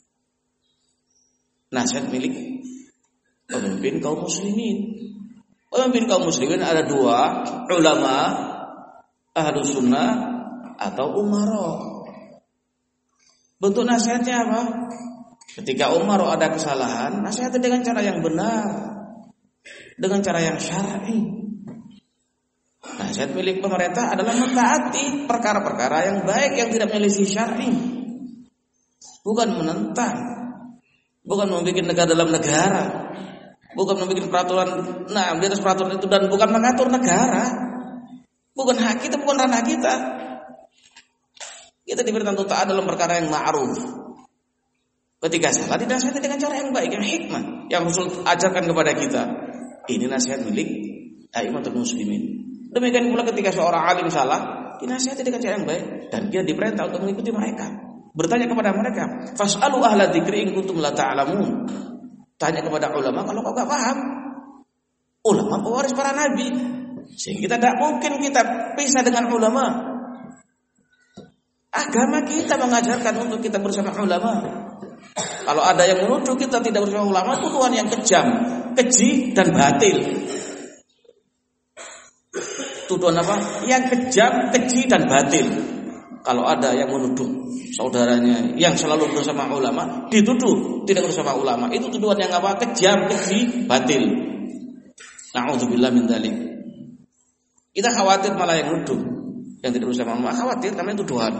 Nasihat milik pemimpin kaum muslimin. Pemimpin kaum muslimin ada dua, ulama, ahlus sunnah atau umara. Bentuk nasihatnya apa? Ketika umara ada kesalahan, nasihatnya dengan cara yang benar, dengan cara yang syar'i. Nasihat milik pemerintah adalah mentaati perkara-perkara yang baik yang tidak menyelisih syar'i, bukan menentang, bukan membuat negara dalam negara, bukan membuat peraturan nah di atas peraturan itu, dan bukan mengatur negara, bukan hak kita, bukan ranah kita. Kita diperintah untuk taat dalam perkara yang ma'ruf. Ketika salah dinasihati dengan cara yang baik, yang hikmah, yang Rasul ajarkan kepada kita. Ini nasihat milik a'immatul muslimin. Demikian pula ketika seorang alim salah, dinasihati dengan cara yang baik, dan dia diperintah untuk mengikuti mereka. Bertanya kepada mereka, fas'alu ahla dzikri in kuntum la ta'lamun. Tanya kepada ulama kalau kau enggak paham. Ulama pewaris para nabi. Sehingga kita tidak mungkin kita pisah dengan ulama. Agama kita mengajarkan untuk kita bersama ulama. Kalau ada yang menuduh kita tidak bersama ulama, tuduhan yang kejam, keji dan batil. Tuduhan apa? Yang kejam, keji dan batil. Kalau ada yang menuduh saudaranya yang selalu bersama ulama, dituduh tidak bersama ulama, itu tuduhan yang apa? Kejam, keji, batil. Na'udzubillah min dzalik. Kita khawatir malah yang nuduh yang tidak bersama ulama, khawatir karena itu tuduhan.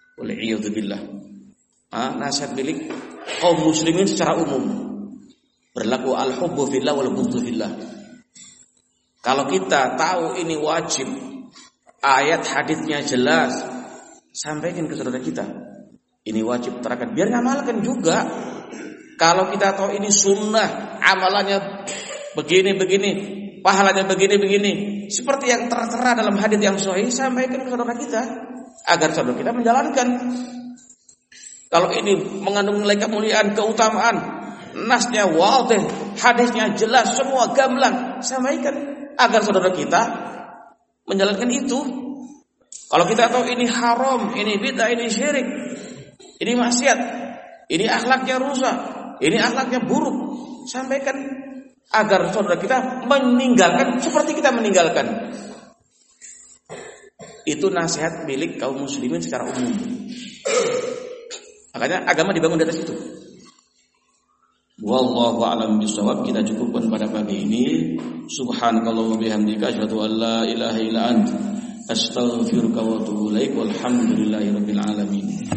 Wal'iyadzubillah. Ah, nasihat milik kaum muslimin secara umum. Berlaku al-hubbu fillah wal bughdu fillah. Kalau kita tahu ini wajib, ayat hadisnya jelas, sampaikan ke saudara kita. Ini wajib terapkan, biar ngamalkan juga. Kalau kita tahu ini sunnah, amalannya begini-begini, pahalanya begini-begini, seperti yang tertera dalam hadis yang sahih, sampaikan ke saudara kita agar saudara kita menjalankan. Kalau ini mengandung nilai kemuliaan, keutamaan, nasnya wadih, hadisnya jelas, semua gamblang, sampaikan agar saudara kita menjalankan itu. Kalau kita tahu ini haram, ini bid'ah, ini syirik, ini maksiat, ini akhlaknya rusak, ini akhlaknya buruk, sampaikan agar saudara kita meninggalkan seperti kita meninggalkan. Itu nasihat milik kaum muslimin secara umum. Makanya agama dibangun di atas itu. Wallahu a'lam bishawab. Kita cukupkan pada pagi ini. Subhanakallah wa bihamdika asyhadu an la ilaha illa anta astaghfiruka wa atubu ilaik. Walhamdulillahirabbil alamin.